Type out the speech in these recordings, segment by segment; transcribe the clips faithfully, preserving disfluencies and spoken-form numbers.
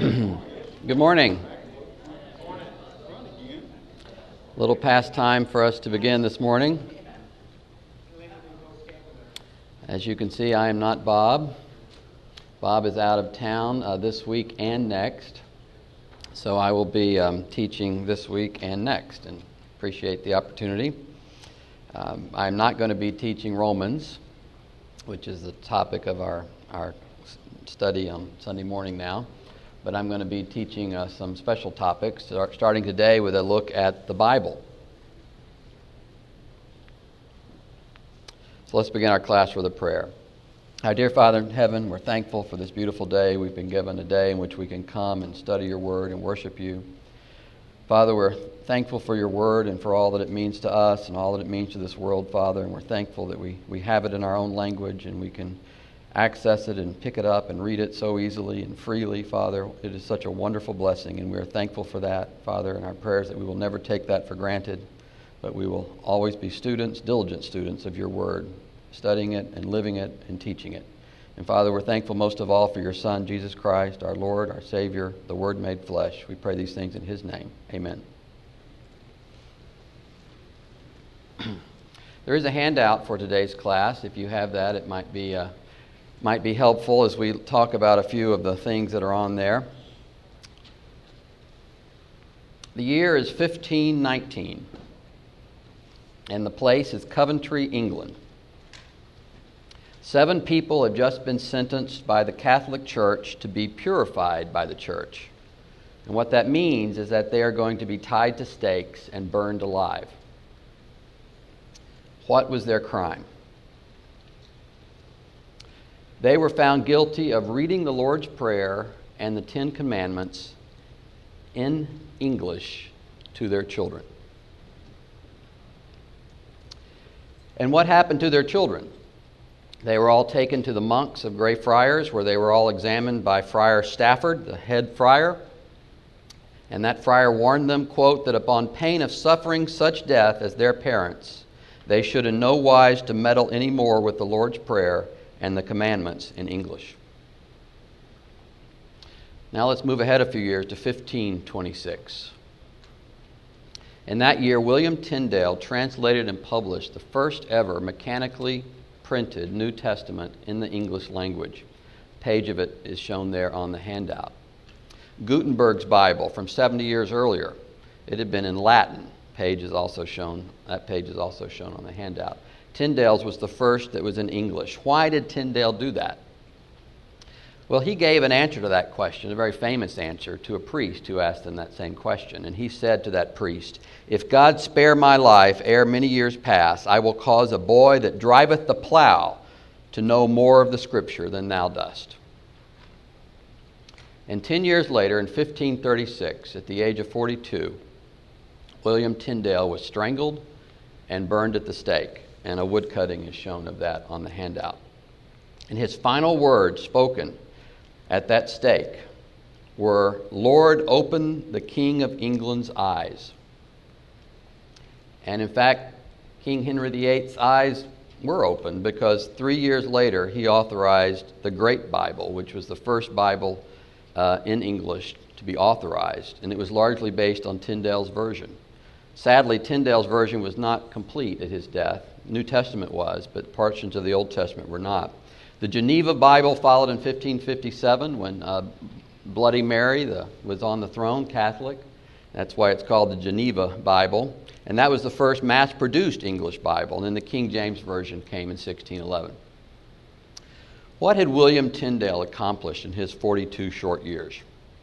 Good morning. A little past time for us to begin this morning. As you can see, I am not Bob. Bob is out of town uh, this week and next, so I will be um, teaching this week and next, and appreciate the opportunity. Um, I'm not going to be teaching Romans, which is the topic of our, our study on Sunday morning now. But I'm going to be teaching uh, some special topics, starting today with a look at the Bible. So let's begin our class with a prayer. Our dear Father in heaven, we're thankful for this beautiful day we've been given, a day in which we can come and study your word and worship you. Father, we're thankful for your word and for all that it means to us and all that it means to this world, Father. And we're thankful that we, we have it in our own language and we can access it and pick it up and read it so easily and freely, Father. It is such a wonderful blessing, and we are thankful for that, Father, in our prayers that we will never take that for granted, but we will always be students, diligent students of your word, studying it and living it and teaching it. And Father, we're thankful most of all for your Son, Jesus Christ, our Lord, our Savior, the Word made flesh. We pray these things in his name. Amen. There is a handout for today's class. If you have that, it might be uh, might be helpful as we talk about a few of the things that are on there. The year is fifteen nineteen, and the place is Coventry, England. Seven people have just been sentenced by the Catholic Church to be purified by the Church. And what that means is that they are going to be tied to stakes and burned alive. What was their crime? They were found guilty of reading the Lord's Prayer and the Ten Commandments in English to their children. And what happened to their children? They were all taken to the monks of Grey Friars, where they were all examined by Friar Stafford, the head friar. And that friar warned them, quote, that upon pain of suffering such death as their parents, they should in no wise to meddle any more with the Lord's Prayer and the commandments in English. Now let's move ahead a few years to fifteen twenty-six. In that year, William Tyndale translated and published the first ever mechanically printed New Testament in the English language. A page of it is shown there on the handout. Gutenberg's Bible from seventy years earlier, it had been in Latin. Page is also shown. That page is also shown on the handout. Tyndale's was the first that was in English. Why did Tyndale do that? Well, he gave an answer to that question, a very famous answer, to a priest who asked him that same question. And he said to that priest, "If God spare my life ere many years pass, I will cause a boy that driveth the plow to know more of the Scripture than thou dost." And ten years later, in fifteen thirty-six, at the age of forty-two, William Tyndale was strangled and burned at the stake. And a woodcutting is shown of that on the handout. And his final words spoken at that stake were, "Lord, open the King of England's eyes." And in fact, King Henry the Eighth's eyes were opened, because three years later he authorized the Great Bible, which was the first Bible uh, in English to be authorized. And it was largely based on Tyndale's version. Sadly, Tyndale's version was not complete at his death. New Testament was, but portions of the Old Testament were not. The Geneva Bible followed in fifteen fifty-seven when uh, Bloody Mary the, was on the throne, Catholic. That's why it's called the Geneva Bible. And that was the first mass-produced English Bible. And then the King James Version came in sixteen eleven. What had William Tyndale accomplished in his forty-two short years?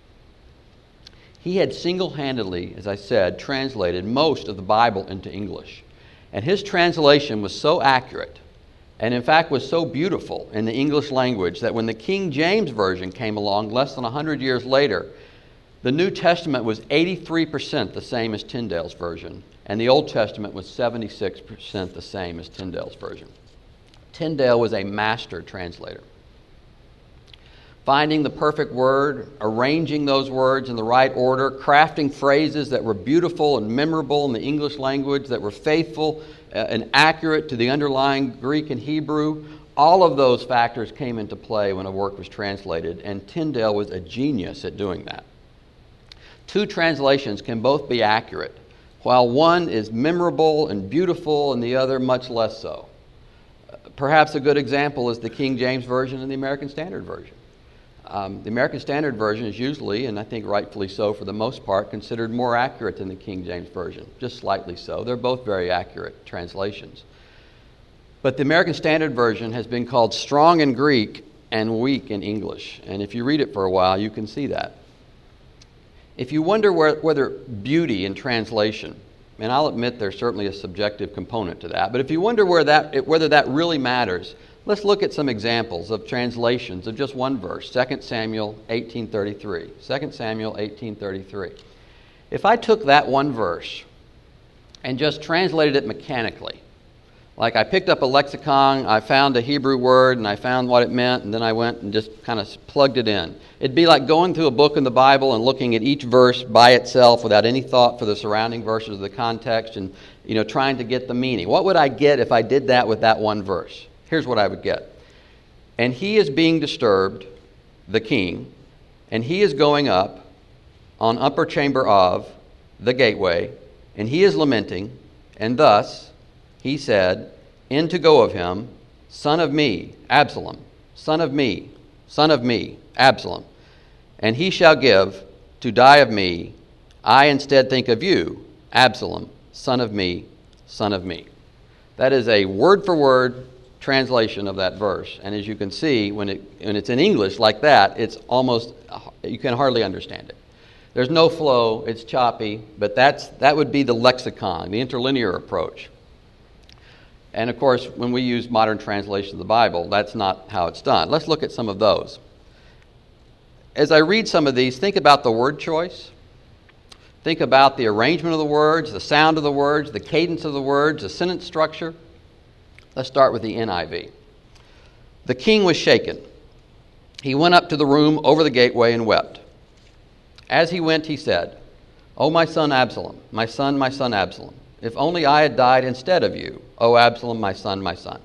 He had single-handedly, as I said, translated most of the Bible into English. And his translation was so accurate, and in fact was so beautiful in the English language, that when the King James Version came along less than one hundred years later, the New Testament was eighty-three percent the same as Tyndale's version, and the Old Testament was seventy-six percent the same as Tyndale's version. Tyndale was a master translator. Finding the perfect word, arranging those words in the right order, crafting phrases that were beautiful and memorable in the English language, that were faithful uh, and accurate to the underlying Greek and Hebrew, All of those factors came into play when a work was translated, and Tyndale was a genius at doing that. Two translations can both be accurate, while one is memorable and beautiful and the other much less so. Perhaps a good example is the King James Version and the American Standard Version. Um, the American Standard Version is usually, and I think rightfully so for the most part, considered more accurate than the King James Version, just slightly so. They're both very accurate translations. But the American Standard Version has been called strong in Greek and weak in English. And if you read it for a while, you can see that. If you wonder where, whether beauty in translation, and I'll admit there's certainly a subjective component to that, but if you wonder where that, whether that really matters, let's look at some examples of translations of just one verse, Second Samuel eighteen thirty-three. Second Samuel eighteen thirty-three. If I took that one verse and just translated it mechanically, like I picked up a lexicon, I found a Hebrew word, and I found what it meant, and then I went and just kind of plugged it in. It'd be like going through a book in the Bible and looking at each verse by itself without any thought for the surrounding verses of the context and, you know, trying to get the meaning. What would I get if I did that with that one verse? Here's what I would get. And he is being disturbed, the king, and he is going up on upper chamber of the gateway, and he is lamenting, and thus he said, in to go of him, son of me, Absalom, son of me, son of me, Absalom. And he shall give to die of me, I instead think of you, Absalom, son of me, son of me. That is a word-for-word translation of that verse. And as you can see, when, it, when it's in English like that, it's almost, you can hardly understand it. There's no flow, it's choppy, but that's, that would be the lexicon, the interlinear approach. And of course, when we use modern translations of the Bible, that's not how it's done. Let's look at some of those. As I read some of these, think about the word choice. Think about the arrangement of the words, the sound of the words, the cadence of the words, the sentence structure. Let's start with the N I V. The king was shaken. He went up to the room over the gateway and wept. As he went, he said, O my son Absalom, my son, my son Absalom, if only I had died instead of you, O Absalom, my son, my son.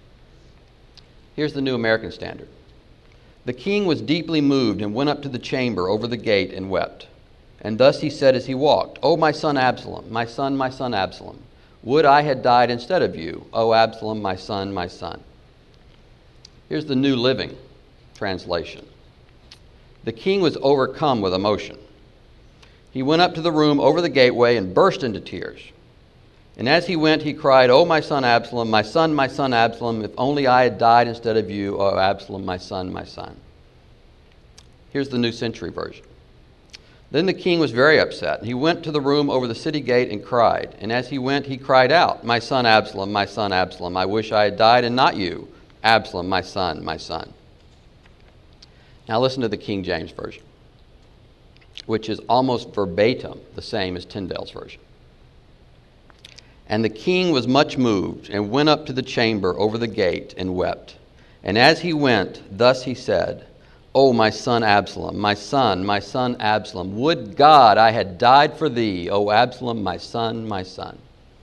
Here's the New American Standard. The king was deeply moved and went up to the chamber over the gate and wept. And thus he said as he walked, O my son Absalom, my son, my son Absalom, would I had died instead of you, O Absalom, my son, my son. Here's the New Living Translation. The king was overcome with emotion. He went up to the room over the gateway and burst into tears. And as he went, he cried, O my son Absalom, my son, my son Absalom, if only I had died instead of you, O Absalom, my son, my son. Here's the New Century Version. Then the king was very upset. He went to the room over the city gate and cried. And as he went, he cried out, My son Absalom, my son Absalom, I wish I had died and not you, Absalom, my son, my son. Now listen to the King James Version, which is almost verbatim the same as Tyndale's version. And the king was much moved and went up to the chamber over the gate and wept. And as he went, thus he said, O my son Absalom, my son, my son Absalom, would God I had died for thee, O Absalom, my son, my son.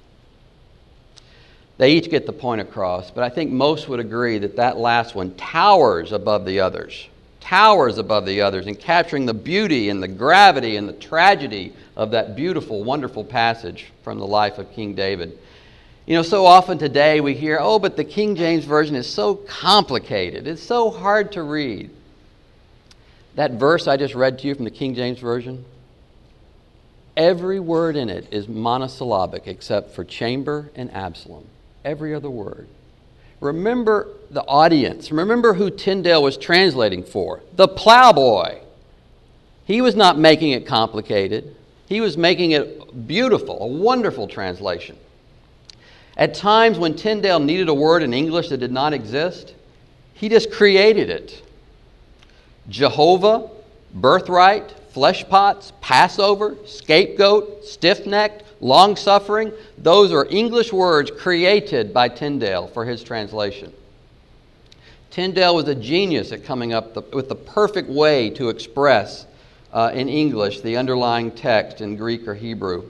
They each get the point across, but I think most would agree that that last one towers above the others. Towers above the others in capturing the beauty and the gravity and the tragedy of that beautiful, wonderful passage from the life of King David. You know, so often today we hear, oh, but the King James Version is so complicated. It's so hard to read. That verse I just read to you from the King James Version, every word in it is monosyllabic except for chamber and Absalom. Every other word. Remember the audience. Remember who Tyndale was translating for. The plowboy. He was not making it complicated. He was making it beautiful, a wonderful translation. At times when Tyndale needed a word in English that did not exist, he just created it. Jehovah, birthright, flesh pots, Passover, scapegoat, stiff-necked, long-suffering, those are English words created by Tyndale for his translation. Tyndale was a genius at coming up the, with the perfect way to express uh, in English the underlying text in Greek or Hebrew.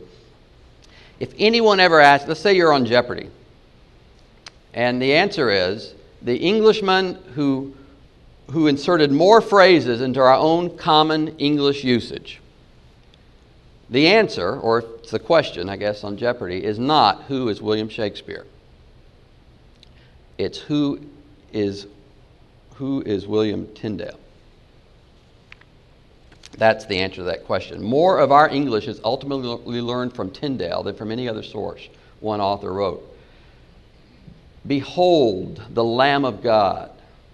If anyone ever asks, let's say you're on Jeopardy, and the answer is, the Englishman who, who inserted more phrases into our own common English usage? The answer, or it's the question, I guess, on Jeopardy, is not who is William Shakespeare. It's who is, who is William Tyndale. That's the answer to that question. More of our English is ultimately learned from Tyndale than from any other source, one author wrote. Behold the Lamb of God.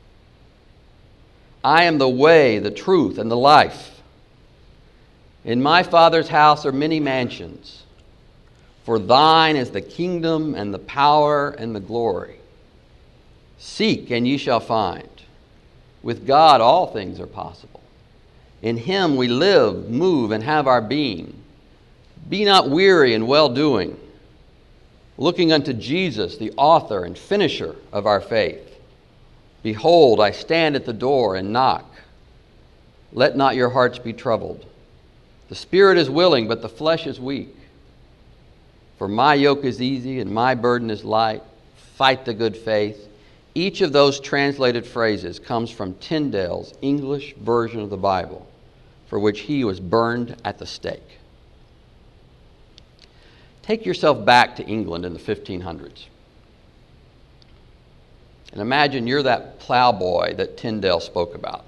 I am the way, the truth, and the life. In my Father's house are many mansions. For thine is the kingdom and the power and the glory. Seek and ye shall find. With God all things are possible. In him we live, move, and have our being. Be not weary in well-doing, looking unto Jesus, the author and finisher of our faith. Behold, I stand at the door and knock. Let not your hearts be troubled. The spirit is willing, but the flesh is weak. For my yoke is easy and my burden is light. Fight the good faith. Each of those translated phrases comes from Tyndale's English version of the Bible, for which he was burned at the stake. Take yourself back to England in the fifteen hundreds. And imagine you're that plowboy that Tyndale spoke about.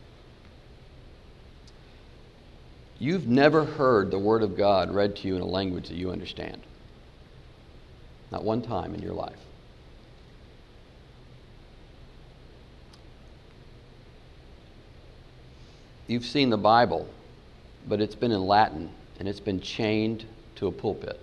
You've never heard the Word of God read to you in a language that you understand. Not one time in your life. You've seen the Bible, but it's been in Latin, and it's been chained to a pulpit.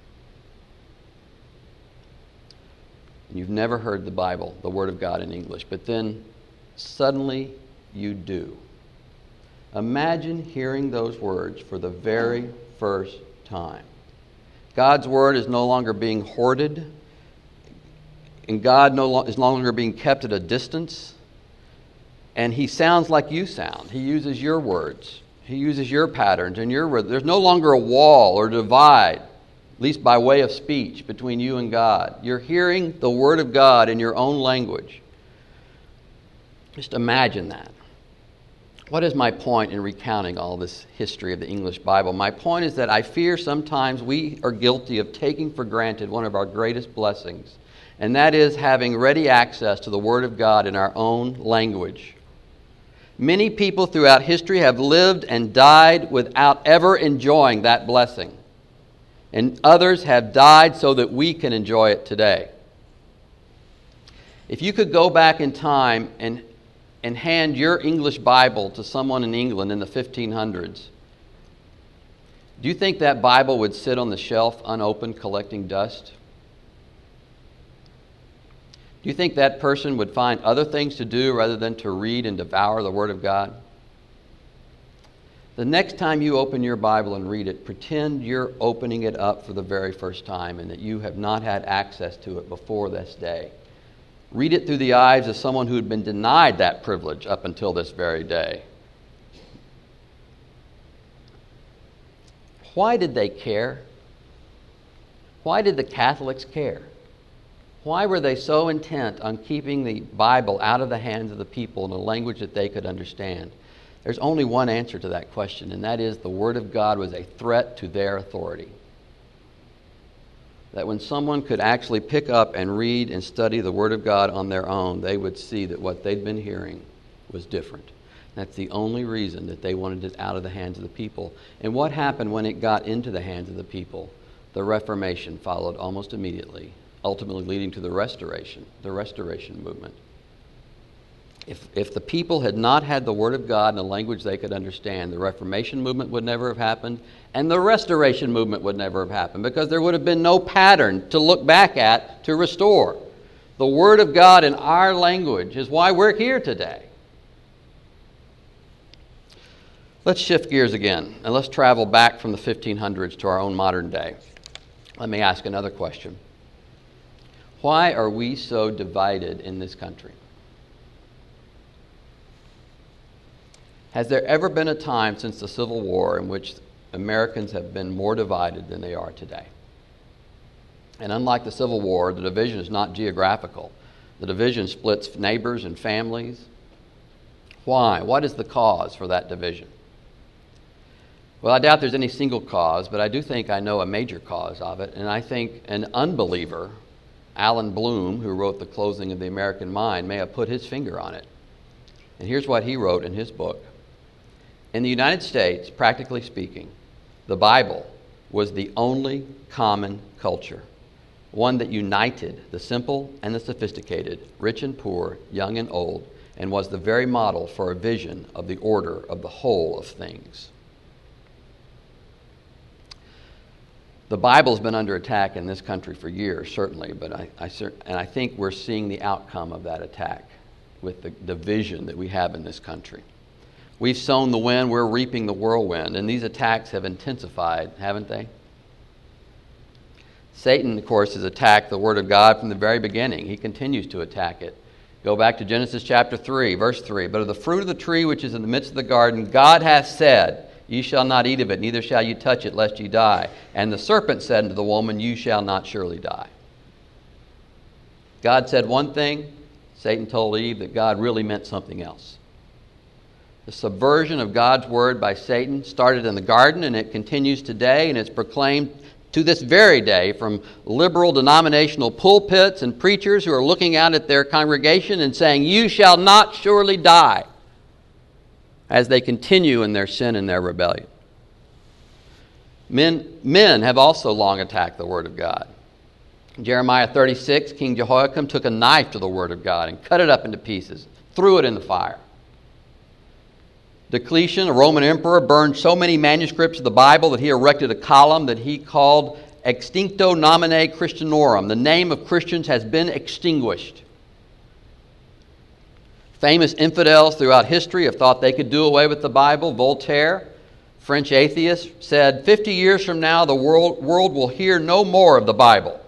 And you've never heard the Bible, the Word of God in English, but then suddenly you do. Imagine hearing those words for the very first time. God's Word is no longer being hoarded, and God no lo- is no longer being kept at a distance, and He sounds like you sound. He uses your words. He uses your patterns and your words. There's no longer a wall or divide, at least by way of speech, between you and God. You're hearing the Word of God in your own language. Just imagine that. What is my point in recounting all this history of the English Bible? My point is that I fear sometimes we are guilty of taking for granted one of our greatest blessings, and that is having ready access to the Word of God in our own language. Many people throughout history have lived and died without ever enjoying that blessing, and others have died so that we can enjoy it today. If you could go back in time and and hand your English Bible to someone in England in the fifteen hundreds, do you think that Bible would sit on the shelf unopened collecting dust? Do you think that person would find other things to do rather than to read and devour the Word of God? The next time you open your Bible and read it, pretend you're opening it up for the very first time and that you have not had access to it before this day. Read it through the eyes of someone who had been denied that privilege up until this very day. Why did they care? Why did the Catholics care? Why were they so intent on keeping the Bible out of the hands of the people in a language that they could understand? There's only one answer to that question, and that is the Word of God was a threat to their authority. That when someone could actually pick up and read and study the Word of God on their own, they would see that what they'd been hearing was different. That's the only reason that they wanted it out of the hands of the people. And what happened when it got into the hands of the people? The Reformation followed almost immediately, ultimately leading to the Restoration, the Restoration movement. If, if the people had not had the Word of God in a language they could understand, the Reformation movement would never have happened, and the Restoration movement would never have happened, because there would have been no pattern to look back at to restore. The Word of God in our language is why we're here today. Let's shift gears again, and let's travel back from the fifteen hundreds to our own modern day. Let me ask another question. Why are we so divided in this country? Has there ever been a time since the Civil War in which Americans have been more divided than they are today? And unlike the Civil War, the division is not geographical. The division splits neighbors and families. Why? What is the cause for that division? Well, I doubt there's any single cause, but I do think I know a major cause of it, and I think an unbeliever, Alan Bloom, who wrote The Closing of the American Mind, may have put his finger on it. And here's what he wrote in his book. In the United States, practically speaking, the Bible was the only common culture, one that united the simple and the sophisticated, rich and poor, young and old, and was the very model for a vision of the order of the whole of things. The Bible's been under attack in this country for years, certainly, but I, I and I think we're seeing the outcome of that attack with the division that we have in this country. We've sown the wind, we're reaping the whirlwind, and these attacks have intensified, haven't they? Satan, of course, has attacked the Word of God from the very beginning. He continues to attack it. Go back to Genesis chapter three, verse three. But of the fruit of the tree which is in the midst of the garden, God hath said, Ye shall not eat of it, neither shall you touch it, lest ye die. And the serpent said unto the woman, You shall not surely die. God said one thing, Satan told Eve that God really meant something else. The subversion of God's word by Satan started in the garden, and it continues today, and it's proclaimed to this very day from liberal denominational pulpits and preachers who are looking out at their congregation and saying, You shall not surely die, as they continue in their sin and their rebellion. Men, men have also long attacked the Word of God. In Jeremiah thirty-six, King Jehoiakim took a knife to the Word of God and cut it up into pieces, threw it in the fire. Diocletian, a Roman emperor, burned so many manuscripts of the Bible that he erected a column that he called Extincto Nomine Christianorum. The name of Christians has been extinguished. Famous infidels throughout history have thought they could do away with the Bible. Voltaire, French atheist, said, fifty years from now, the world, world will hear no more of the Bible.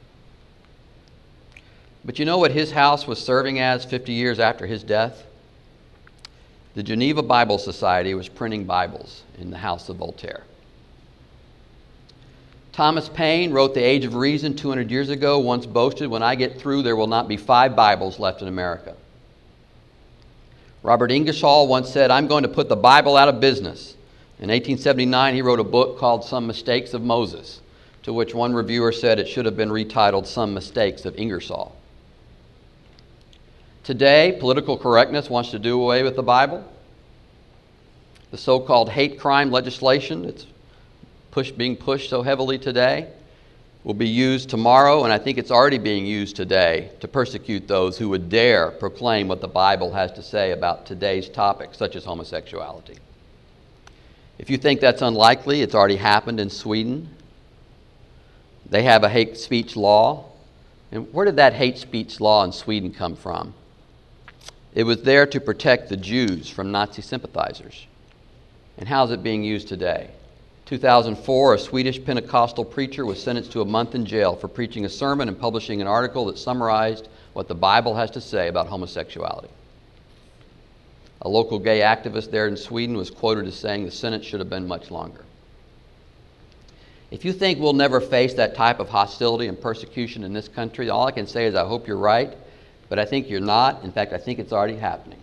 But you know what his house was serving as fifty years after his death? The Geneva Bible Society was printing Bibles in the house of Voltaire. Thomas Paine wrote The Age of Reason two hundred years ago, once boasted, when I get through, there will not be five Bibles left in America. Robert Ingersoll once said, I'm going to put the Bible out of business. In eighteen seventy-nine, he wrote a book called Some Mistakes of Moses, to which one reviewer said it should have been retitled Some Mistakes of Ingersoll. Today, political correctness wants to do away with the Bible. The so-called hate crime legislation that's push, being pushed so heavily today will be used tomorrow, and I think it's already being used today to persecute those who would dare proclaim what the Bible has to say about today's topics, such as homosexuality. If you think that's unlikely, it's already happened in Sweden. They have a hate speech law. And where did that hate speech law in Sweden come from? It was there to protect the Jews from Nazi sympathizers. And how is it being used today? two thousand four, a Swedish Pentecostal preacher was sentenced to a month in jail for preaching a sermon and publishing an article that summarized what the Bible has to say about homosexuality. A local gay activist there in Sweden was quoted as saying the sentence should have been much longer. If you think we'll never face that type of hostility and persecution in this country, all I can say is I hope you're right, but I think you're not. In fact, I think it's already happening.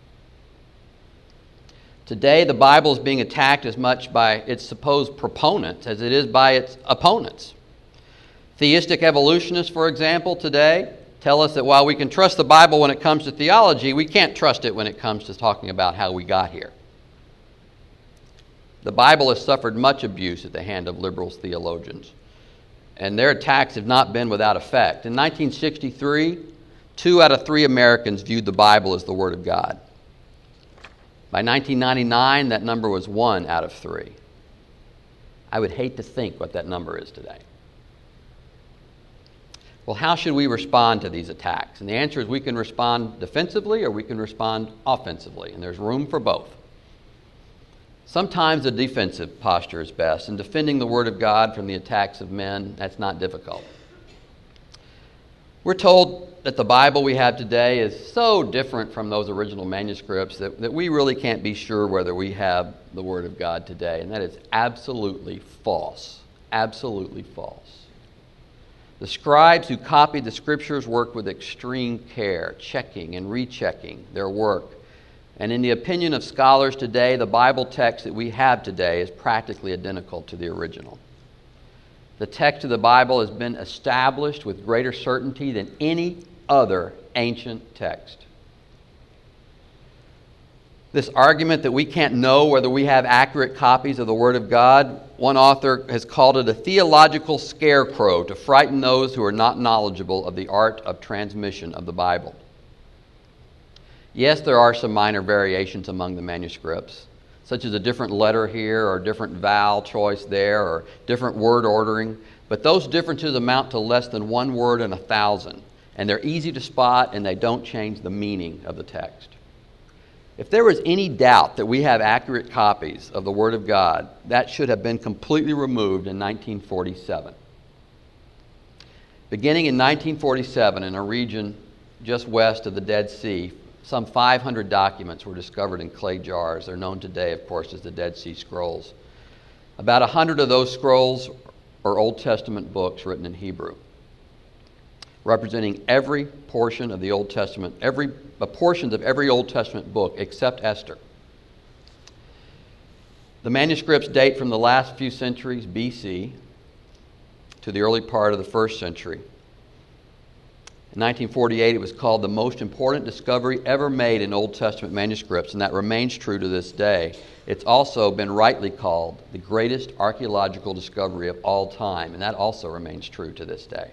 Today, the Bible is being attacked as much by its supposed proponents as it is by its opponents. Theistic evolutionists, for example, today tell us that while we can trust the Bible when it comes to theology, we can't trust it when it comes to talking about how we got here. The Bible has suffered much abuse at the hand of liberal theologians, and their attacks have not been without effect. In nineteen sixty-three, two out of three Americans viewed the Bible as the Word of God. By nineteen ninety-nine, that number was one out of three. I would hate to think what that number is today. Well, how should we respond to these attacks? And the answer is we can respond defensively or we can respond offensively, and there's room for both. Sometimes a defensive posture is best, and defending the Word of God from the attacks of men, that's not difficult. We're told that the Bible we have today is so different from those original manuscripts that, that we really can't be sure whether we have the Word of God today, and that is absolutely false. Absolutely false. The scribes who copied the Scriptures worked with extreme care, checking and rechecking their work. And in the opinion of scholars today, the Bible text that we have today is practically identical to the original. The text of the Bible has been established with greater certainty than any other ancient text. This argument that we can't know whether we have accurate copies of the Word of God, one author has called it a theological scarecrow to frighten those who are not knowledgeable of the art of transmission of the Bible. Yes, there are some minor variations among the manuscripts, such as a different letter here or different vowel choice there or different word ordering, but those differences amount to less than one word in a thousand, and they're easy to spot and they don't change the meaning of the text. If there was any doubt that we have accurate copies of the Word of God, that should have been completely removed in nineteen forty-seven. Beginning in nineteen forty-seven, in a region just west of the Dead Sea, some five hundred documents were discovered in clay jars. They're known today, of course, as the Dead Sea Scrolls. About one hundred of those scrolls are Old Testament books written in Hebrew, representing every portion of the Old Testament, every uh, portions of every Old Testament book except Esther. The manuscripts date from the last few centuries B C to the early part of the first century. In nineteen forty-eight, it was called the most important discovery ever made in Old Testament manuscripts, and that remains true to this day. It's also been rightly called the greatest archaeological discovery of all time, and that also remains true to this day.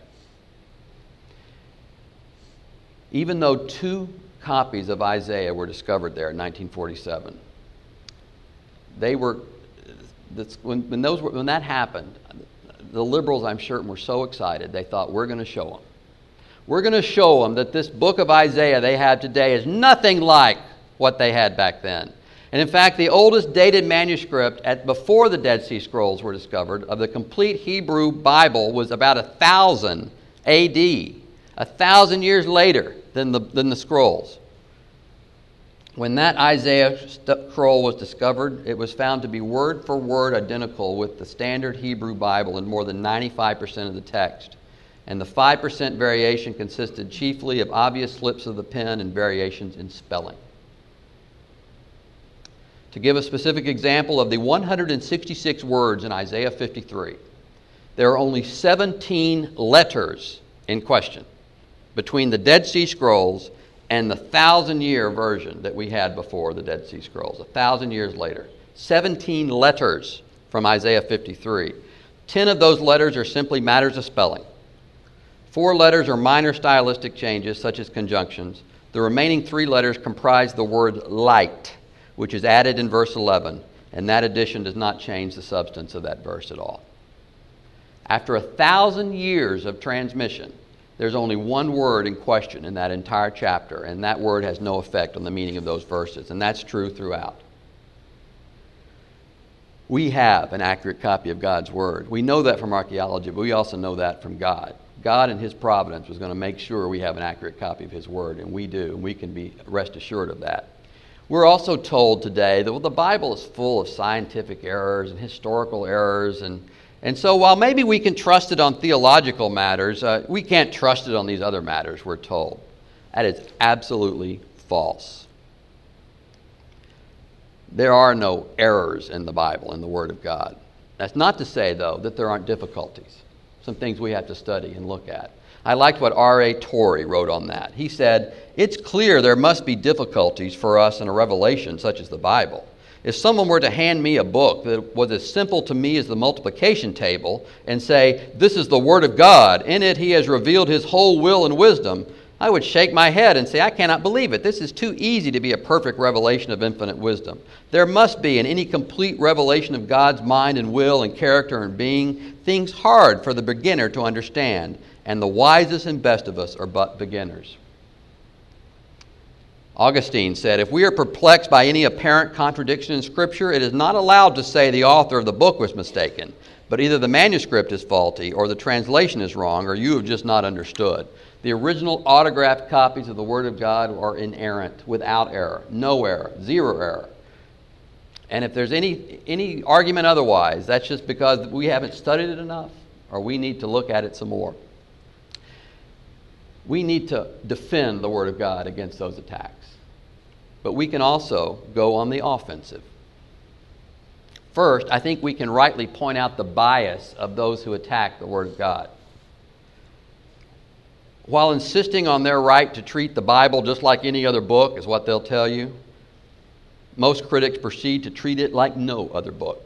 Even though two copies of Isaiah were discovered there in nineteen forty-seven, they were, when, when, those were, when that happened, the liberals, I'm certain, were so excited, they thought, we're going to show them. We're going to show them that this book of Isaiah they have today is nothing like what they had back then. And in fact, the oldest dated manuscript at before the Dead Sea Scrolls were discovered of the complete Hebrew Bible was about one thousand A D, a thousand years later than the, than the scrolls. When that Isaiah scroll was discovered, it was found to be word for word identical with the standard Hebrew Bible in more than ninety-five percent of the text. And the five percent variation consisted chiefly of obvious slips of the pen and variations in spelling. To give a specific example of the one hundred sixty-six words in Isaiah fifty-three, there are only seventeen letters in question between the Dead Sea Scrolls and the thousand-year version that we had before the Dead Sea Scrolls, a thousand years later. seventeen letters from Isaiah fifty-three. Ten of those letters are simply matters of spelling. Four letters are minor stylistic changes, such as conjunctions. The remaining three letters comprise the word light, which is added in verse eleven, and that addition does not change the substance of that verse at all. After a thousand years of transmission, there's only one word in question in that entire chapter, and that word has no effect on the meaning of those verses, and that's true throughout. We have an accurate copy of God's Word. We know that from archaeology, but we also know that from God. God in His providence was going to make sure we have an accurate copy of His Word, and we do, and we can be rest assured of that. We're also told today that well, the Bible is full of scientific errors and historical errors, and, and so while maybe we can trust it on theological matters, uh, we can't trust it on these other matters, we're told. That is absolutely false. There are no errors in the Bible, in the Word of God. That's not to say, though, that there aren't difficulties. Some things we have to study and look at. I liked what R A Torrey wrote on that. He said, "It's clear there must be difficulties for us in a revelation such as the Bible. If someone were to hand me a book that was as simple to me as the multiplication table and say, 'This is the Word of God. In it He has revealed His whole will and wisdom,' I would shake my head and say, 'I cannot believe it. This is too easy to be a perfect revelation of infinite wisdom.' There must be in any complete revelation of God's mind and will and character and being things hard for the beginner to understand, and the wisest and best of us are but beginners." Augustine said, "If we are perplexed by any apparent contradiction in Scripture, it is not allowed to say the author of the book was mistaken, but either the manuscript is faulty, or the translation is wrong, or you have just not understood. The original autographed copies of the Word of God are inerrant, without error, no error, zero error. And if there's any any argument otherwise, that's just because we haven't studied it enough, or we need to look at it some more." We need to defend the Word of God against those attacks. But we can also go on the offensive. First, I think we can rightly point out the bias of those who attack the Word of God. While insisting on their right to treat the Bible just like any other book, is what they'll tell you, most critics proceed to treat it like no other book.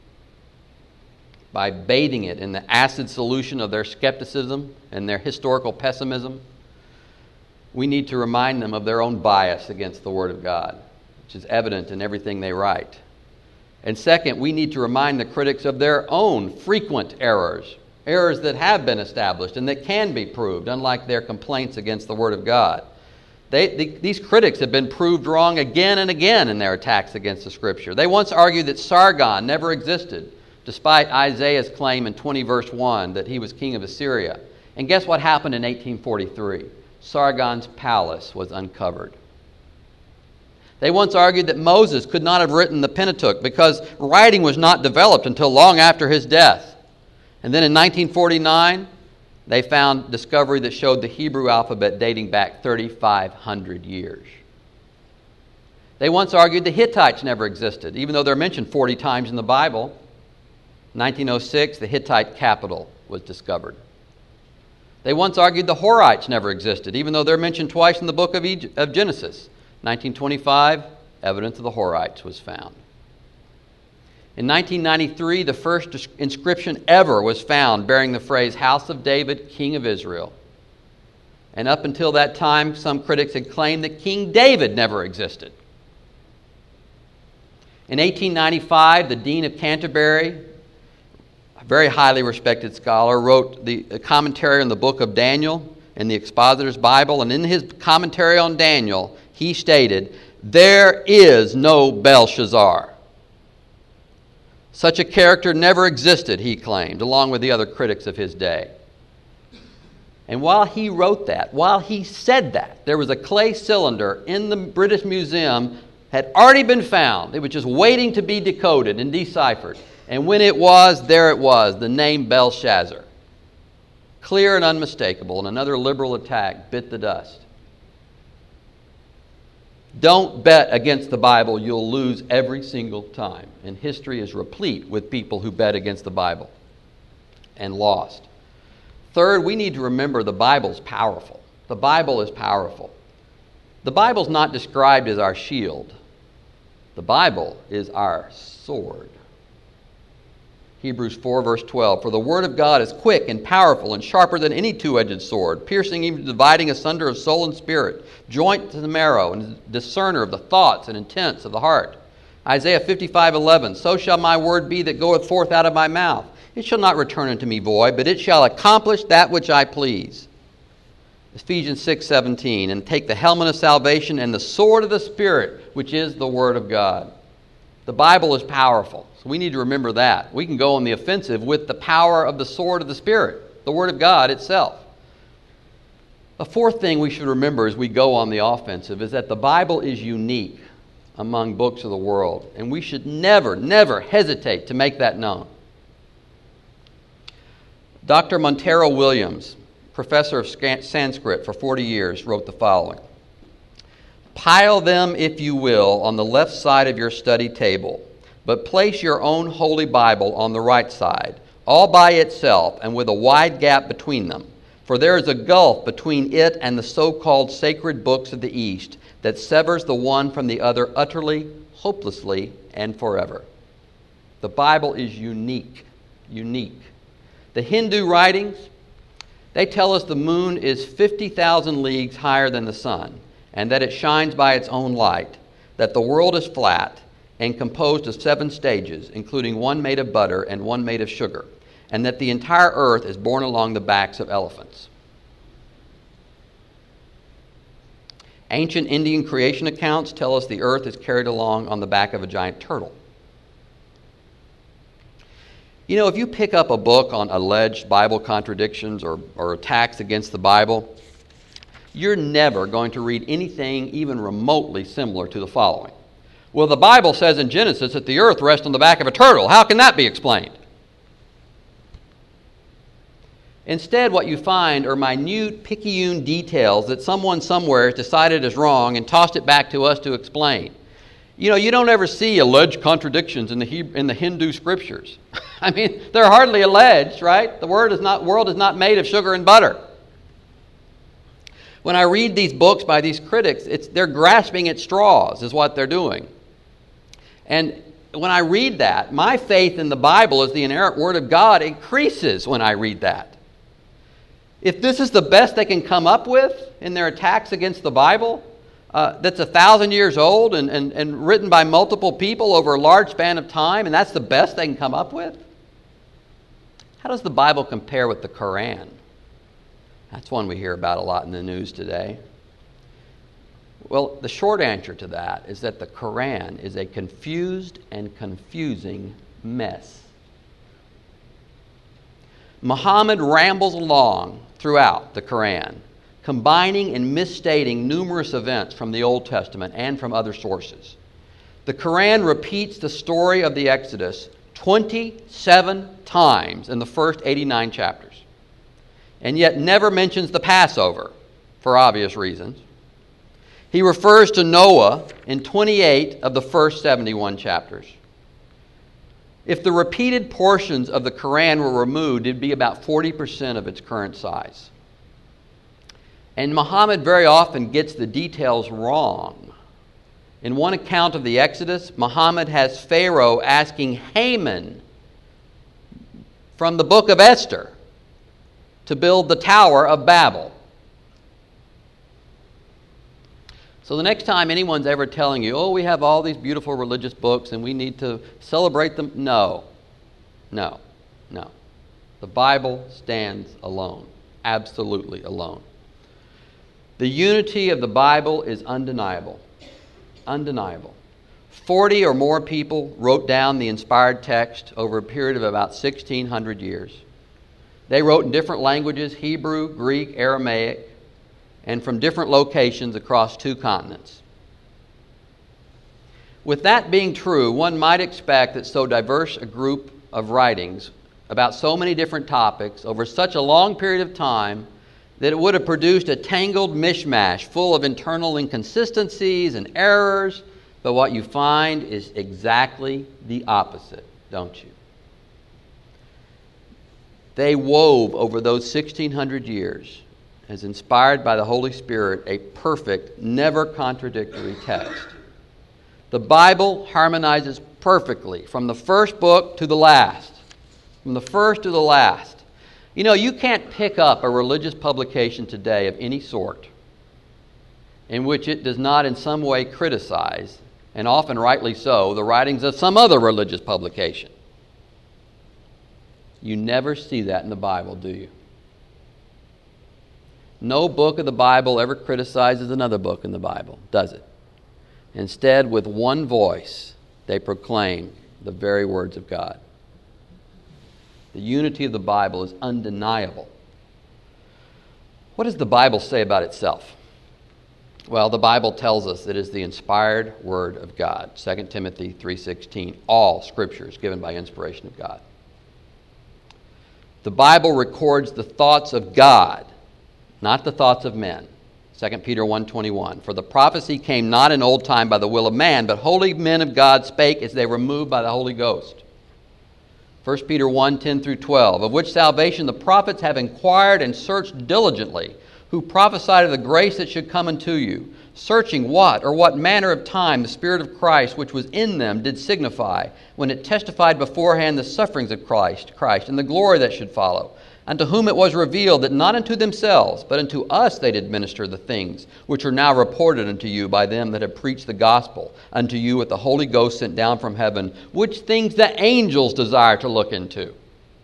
By bathing it in the acid solution of their skepticism and their historical pessimism, we need to remind them of their own bias against the Word of God, which is evident in everything they write. And second, we need to remind the critics of their own frequent errors, errors that have been established and that can be proved, unlike their complaints against the Word of God. They, the, these critics have been proved wrong again and again in their attacks against the Scripture. They once argued that Sargon never existed, despite Isaiah's claim in twenty verse one that he was king of Assyria. And guess what happened in eighteen forty-three? Sargon's palace was uncovered. They once argued that Moses could not have written the Pentateuch because writing was not developed until long after his death. And then in nineteen forty-nine, they found discovery that showed the Hebrew alphabet dating back thirty-five hundred years. They once argued the Hittites never existed, even though they're mentioned forty times in the Bible. In nineteen oh six, the Hittite capital was discovered. They once argued the Horites never existed, even though they're mentioned twice in the book of, Egypt, of Genesis. nineteen twenty-five, evidence of the Horites was found. In nineteen ninety-three, the first inscription ever was found bearing the phrase, House of David, King of Israel. And up until that time, some critics had claimed that King David never existed. In eighteen ninety-five, the Dean of Canterbury, a very highly respected scholar, wrote the commentary on the book of Daniel in the Expositor's Bible. And in his commentary on Daniel, he stated, "There is no Belshazzar. Such a character never existed," he claimed, along with the other critics of his day. And while he wrote that, while he said that, there was a clay cylinder in the British Museum, had already been found. It was just waiting to be decoded and deciphered. And when it was, there it was, the name Belshazzar. Clear and unmistakable, and another liberal attack bit the dust. Don't bet against the Bible. You'll lose every single time. And history is replete with people who bet against the Bible and lost. Third, we need to remember the Bible's powerful. The Bible is powerful. The Bible's not described as our shield. The Bible is our sword. Hebrews four verse twelve, "For the word of God is quick and powerful and sharper than any two-edged sword, piercing even dividing asunder of soul and spirit, joint to the marrow, and discerner of the thoughts and intents of the heart." Isaiah fifty-five eleven, "So shall my word be that goeth forth out of my mouth. It shall not return unto me void, but it shall accomplish that which I please." Ephesians six seventeen, "And take the helmet of salvation and the sword of the Spirit, which is the word of God." The Bible is powerful. So we need to remember that. We can go on the offensive with the power of the sword of the Spirit, the Word of God itself. A fourth thing we should remember as we go on the offensive is that the Bible is unique among books of the world, and we should never, never hesitate to make that known. Doctor Montero Williams, professor of Sanskrit for forty years, wrote the following: "Pile them, if you will, on the left side of your study table, but place your own Holy Bible on the right side, all by itself and with a wide gap between them. For there is a gulf between it and the so-called sacred books of the East that severs the one from the other utterly, hopelessly, and forever." The Bible is unique, unique. The Hindu writings, they tell us the moon is fifty thousand leagues higher than the sun, and that it shines by its own light, that the world is flat and composed of seven stages, including one made of butter and one made of sugar, and that the entire earth is borne along the backs of elephants. Ancient Indian creation accounts tell us the earth is carried along on the back of a giant turtle. You know, if you pick up a book on alleged Bible contradictions or, or attacks against the Bible, you're never going to read anything even remotely similar to the following. "Well, the Bible says in Genesis that the earth rests on the back of a turtle. How can that be explained?" Instead, what you find are minute, picayune details that someone somewhere has decided is wrong and tossed it back to us to explain. You know, you don't ever see alleged contradictions in the Hebrew, in the Hindu scriptures. I mean, they're hardly alleged, right? The word is not, world is not made of sugar and butter. When I read these books by these critics, it's, they're grasping at straws is what they're doing. And when I read that, my faith in the Bible as the inerrant Word of God increases when I read that. If this is the best they can come up with in their attacks against the Bible, uh, that's a thousand years old and, and, and written by multiple people over a large span of time, and that's the best they can come up with, how does the Bible compare with the Quran? That's one we hear about a lot in the news today. Well, the short answer to that is that the Quran is a confused and confusing mess. Muhammad rambles along throughout the Quran, combining and misstating numerous events from the Old Testament and from other sources. The Quran repeats the story of the Exodus twenty-seven times in the first eighty-nine chapters, and yet never mentions the Passover, for obvious reasons. He refers to Noah in twenty-eight of the first seventy-one chapters. If the repeated portions of the Quran were removed, it'd be about forty percent of its current size. And Muhammad very often gets the details wrong. In one account of the Exodus, Muhammad has Pharaoh asking Haman from the book of Esther to build the Tower of Babel. So the next time anyone's ever telling you, oh, we have all these beautiful religious books and we need to celebrate them, no, no, no. The Bible stands alone, absolutely alone. The unity of the Bible is undeniable, undeniable. Forty or more people wrote down the inspired text over a period of about sixteen hundred years. They wrote in different languages, Hebrew, Greek, Aramaic, and from different locations across two continents. With that being true, one might expect that so diverse a group of writings about so many different topics over such a long period of time that it would have produced a tangled mishmash full of internal inconsistencies and errors, but what you find is exactly the opposite, don't you? They wove over those sixteen hundred years, as inspired by the Holy Spirit, a perfect, never contradictory text. The Bible harmonizes perfectly from the first book to the last. From the first to the last. You know, you can't pick up a religious publication today of any sort in which it does not in some way criticize, and often rightly so, the writings of some other religious publication. You never see that in the Bible, do you? No book of the Bible ever criticizes another book in the Bible, does it? Instead, with one voice, they proclaim the very words of God. The unity of the Bible is undeniable. What does the Bible say about itself? Well, the Bible tells us it is the inspired Word of God. Second Timothy three sixteen, all Scripture is given by inspiration of God. The Bible records the thoughts of God, not the thoughts of men. Second Peter one twenty-one, for the prophecy came not in old time by the will of man, but holy men of God spake as they were moved by the Holy Ghost. First Peter one ten through twelve, of which salvation the prophets have inquired and searched diligently, who prophesied of the grace that should come unto you, searching what or what manner of time the Spirit of Christ which was in them did signify, when it testified beforehand the sufferings of Christ, Christ, and the glory that should follow, unto whom it was revealed that not unto themselves, but unto us they did minister the things which are now reported unto you by them that have preached the gospel unto you with the Holy Ghost sent down from heaven, which things the angels desire to look into.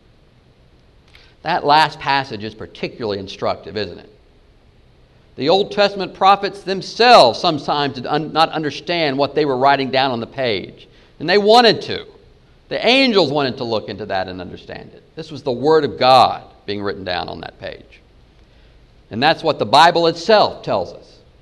That last passage is particularly instructive, isn't it? The Old Testament prophets themselves sometimes did un- not understand what they were writing down on the page, and they wanted to. The angels wanted to look into that and understand it. This was the Word of God being written down on that page. And that's what the Bible itself tells us.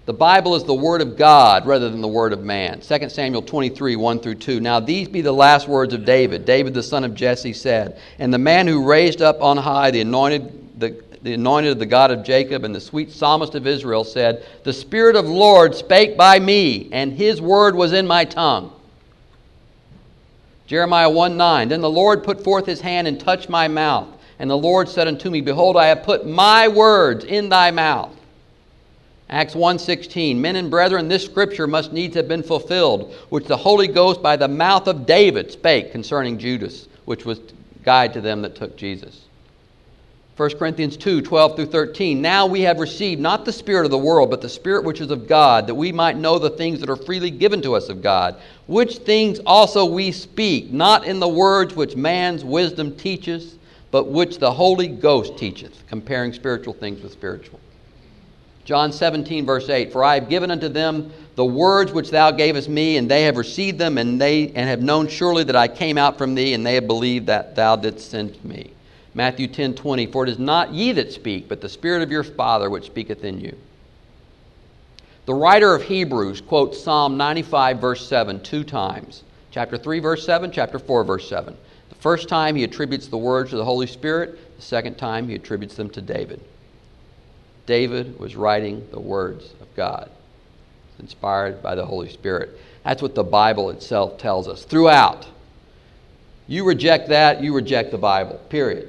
The Bible is the Word of God rather than the Word of man. Second Samuel twenty-three, one through two. Now these be the last words of David. David the son of Jesse said, and the man who raised up on high the anointed, the, the anointed of the God of Jacob and the sweet psalmist of Israel said, the Spirit of the Lord spake by me, and his word was in my tongue. Jeremiah one nine, then the Lord put forth his hand and touched my mouth. And the Lord said unto me, behold, I have put my words in thy mouth. Acts one sixteen, men and brethren, this scripture must needs have been fulfilled, which the Holy Ghost by the mouth of David spake concerning Judas, which was guide to them that took Jesus. First Corinthians two, twelve through thirteen, now we have received not the spirit of the world, but the Spirit which is of God, that we might know the things that are freely given to us of God, which things also we speak, not in the words which man's wisdom teaches, but which the Holy Ghost teacheth, comparing spiritual things with spiritual. John seventeen, verse eight, for I have given unto them the words which thou gavest me, and they have received them, and they and have known surely that I came out from thee, and they have believed that thou didst send me. Matthew ten, twenty, for it is not ye that speak, but the Spirit of your Father which speaketh in you. The writer of Hebrews quotes Psalm ninety-five, verse seven, two times. Chapter three, verse seven, chapter four, verse seven. The first time he attributes the words to the Holy Spirit. The second time he attributes them to David. David was writing the words of God, inspired by the Holy Spirit. That's what the Bible itself tells us throughout. You reject that, you reject the Bible, period.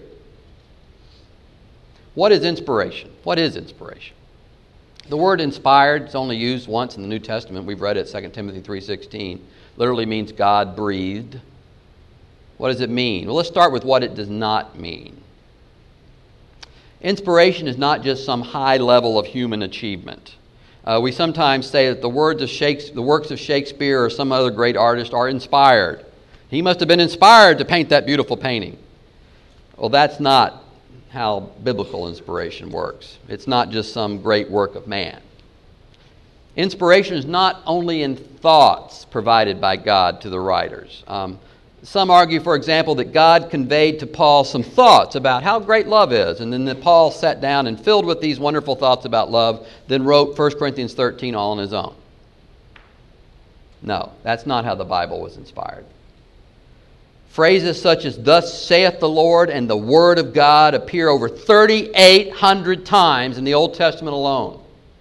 What is inspiration? What is inspiration? The word inspired is only used once in the New Testament. We've read it, Second Timothy three sixteen. Literally means God breathed. What does it mean? Well, let's start with what it does not mean. Inspiration is not just some high level of human achievement. Uh, we sometimes say that the words of Shakespeare, the works of Shakespeare or some other great artist are inspired. He must have been inspired to paint that beautiful painting. Well, that's not how biblical inspiration works. It's not just some great work of man. Inspiration is not only in thoughts provided by God to the writers. Um, Some argue, for example, that God conveyed to Paul some thoughts about how great love is, and then that Paul sat down and filled with these wonderful thoughts about love, then wrote First Corinthians thirteen all on his own. No, that's not how the Bible was inspired. Phrases such as, thus saith the Lord, and the Word of God appear over thirty-eight hundred times in the Old Testament alone.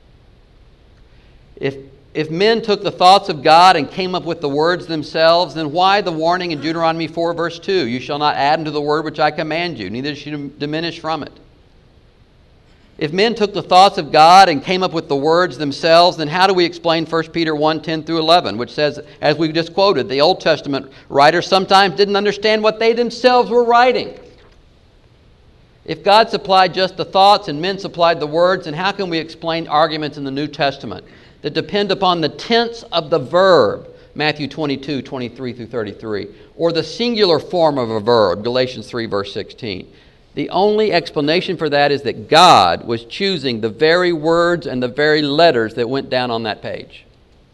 If If men took the thoughts of God and came up with the words themselves, then why the warning in Deuteronomy four, verse two, you shall not add unto the word which I command you, neither shall you diminish from it. If men took the thoughts of God and came up with the words themselves, then how do we explain First Peter one, ten through eleven, which says, as we just quoted, the Old Testament writers sometimes didn't understand what they themselves were writing. If God supplied just the thoughts and men supplied the words, then how can we explain arguments in the New Testament that depend upon the tense of the verb, Matthew twenty-two, twenty-three through thirty-three, or the singular form of a verb, Galatians three, verse sixteen. The only explanation for that is that God was choosing the very words and the very letters that went down on that page.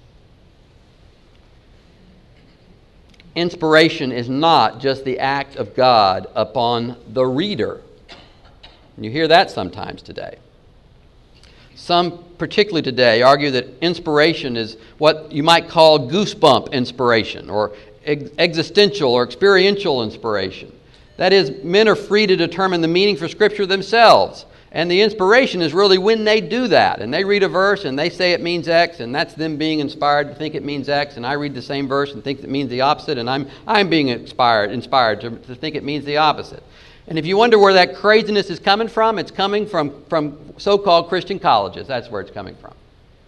Inspiration is not just the act of God upon the reader. And you hear that sometimes today. Some, particularly today, argue that inspiration is what you might call goosebump inspiration or ex- existential or experiential inspiration. That is, men are free to determine the meaning for Scripture themselves. And the inspiration is really when they do that. And they read a verse and they say it means X, and that's them being inspired to think it means X. And I read the same verse and think it means the opposite, and I'm, I'm being inspired, inspired to, to think it means the opposite. And if you wonder where that craziness is coming from, it's coming from, from so-called Christian colleges. That's where it's coming from.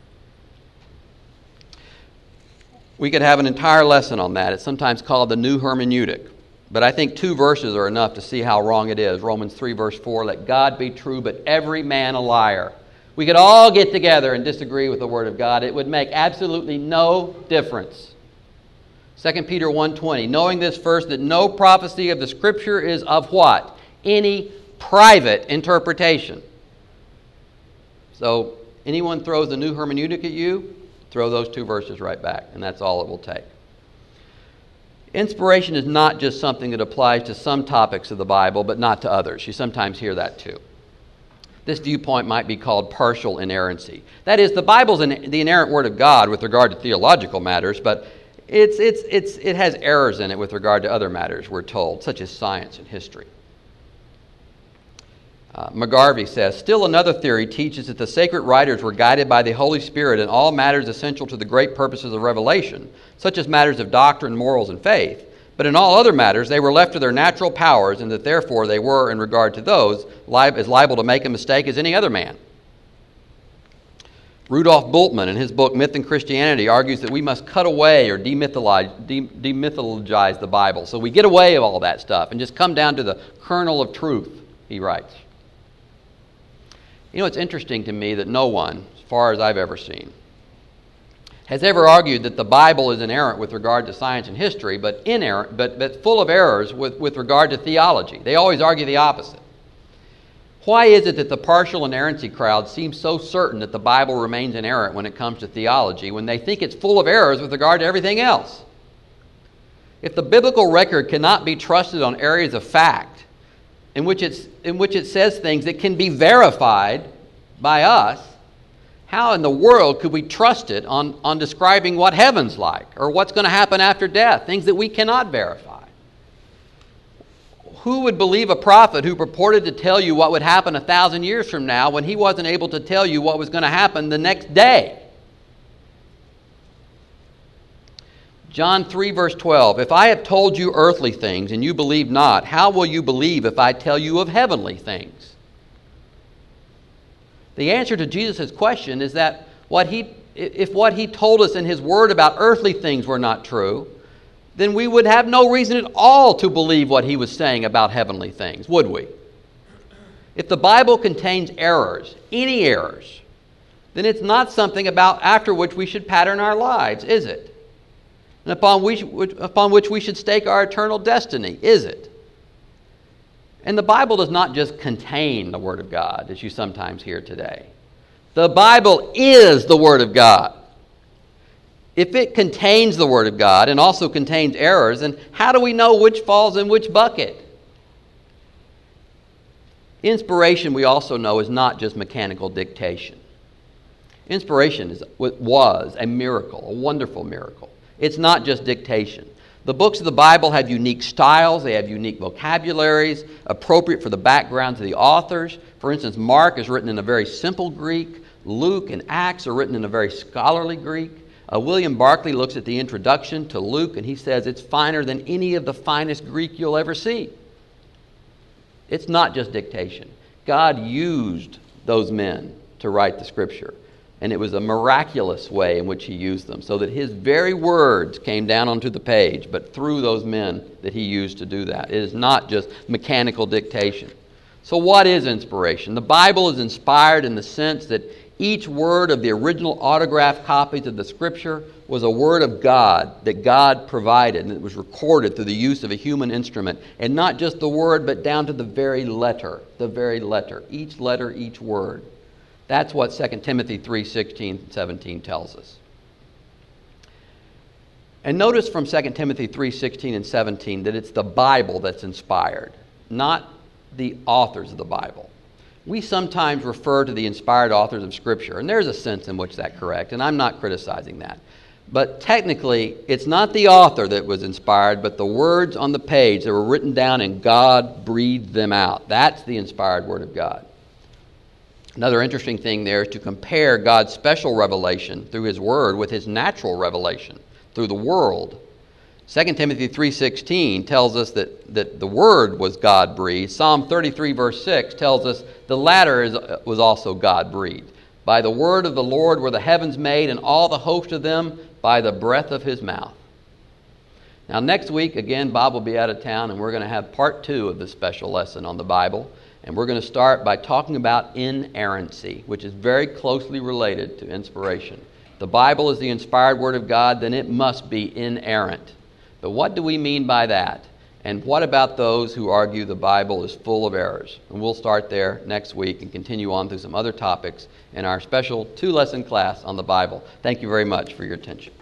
We could have an entire lesson on that. It's sometimes called the new hermeneutic. But I think two verses are enough to see how wrong it is. Romans three, verse four, let God be true, but every man a liar. We could all get together and disagree with the Word of God. It would make absolutely no difference. Second Peter one twenty, knowing this first, that no prophecy of the Scripture is of what? Any private interpretation. So anyone throws a new hermeneutic at you, throw those two verses right back, and that's all it will take. Inspiration is not just something that applies to some topics of the Bible, but not to others. You sometimes hear that too. This viewpoint might be called partial inerrancy. That is, the Bible's an, the inerrant Word of God with regard to theological matters, but it's, it's, it's, it has errors in it with regard to other matters, we're told, such as science and history. Uh, McGarvey says, still another theory teaches that the sacred writers were guided by the Holy Spirit in all matters essential to the great purposes of revelation, such as matters of doctrine, morals, and faith. But in all other matters, they were left to their natural powers, and that therefore they were, in regard to those, li- as liable to make a mistake as any other man. Rudolf Bultmann, in his book Myth and Christianity, argues that we must cut away or demythologize, de- demythologize the Bible. So we get away of all that stuff and just come down to the kernel of truth, he writes. You know, it's interesting to me that no one, as far as I've ever seen, has ever argued that the Bible is inerrant with regard to science and history, but inerrant, but, but full of errors with, with regard to theology. They always argue the opposite. Why is it that the partial inerrancy crowd seems so certain that the Bible remains inerrant when it comes to theology, when they think it's full of errors with regard to everything else? If the biblical record cannot be trusted on areas of fact, in which it's, in which it says things that can be verified by us, how in the world could we trust it on, on describing what heaven's like or what's going to happen after death, things that we cannot verify? Who would believe a prophet who purported to tell you what would happen a thousand years from now when he wasn't able to tell you what was going to happen the next day? John three, verse twelve, if I have told you earthly things and you believe not, how will you believe if I tell you of heavenly things? The answer to Jesus' question is that what he, if what he told us in his word about earthly things were not true, then we would have no reason at all to believe what he was saying about heavenly things, would we? If the Bible contains errors, any errors, then it's not something about after which we should pattern our lives, is it? And upon which, upon which we should stake our eternal destiny, is it? And the Bible does not just contain the Word of God, as you sometimes hear today. The Bible is the Word of God. If it contains the Word of God and also contains errors, then how do we know which falls in which bucket? Inspiration, we also know, is not just mechanical dictation. Inspiration is, was a miracle, a wonderful miracle. It's not just dictation. The books of the Bible have unique styles. They have unique vocabularies appropriate for the backgrounds of the authors. For instance, Mark is written in a very simple Greek. Luke and Acts are written in a very scholarly Greek. Uh, William Barclay looks at the introduction to Luke and he says it's finer than any of the finest Greek you'll ever see. It's not just dictation. God used those men to write the Scripture. And it was a miraculous way in which he used them, so that his very words came down onto the page, but through those men that he used to do that. It is not just mechanical dictation. So what is inspiration? The Bible is inspired in the sense that each word of the original autographed copies of the Scripture was a word of God that God provided, and it was recorded through the use of a human instrument. And not just the word, but down to the very letter, the very letter, each letter, each word. That's what Second Timothy three sixteen and seventeen tells us. And notice from Second Timothy three sixteen and seventeen that it's the Bible that's inspired, not the authors of the Bible. We sometimes refer to the inspired authors of Scripture, and there's a sense in which that's correct, and I'm not criticizing that. But technically, it's not the author that was inspired, but the words on the page that were written down and God breathed them out. That's the inspired Word of God. Another interesting thing there is to compare God's special revelation through His Word with His natural revelation through the world. Second Timothy three sixteen tells us that, that the Word was God-breathed. Psalm thirty-three verse six tells us the latter is, was also God-breathed. By the word of the Lord were the heavens made, and all the host of them by the breath of His mouth. Now next week, again, Bob will be out of town, and we're going to have part two of this special lesson on the Bible. And we're going to start by talking about inerrancy, which is very closely related to inspiration. If the Bible is the inspired Word of God, then it must be inerrant. But what do we mean by that? And what about those who argue the Bible is full of errors? And we'll start there next week and continue on through some other topics in our special two-lesson class on the Bible. Thank you very much for your attention.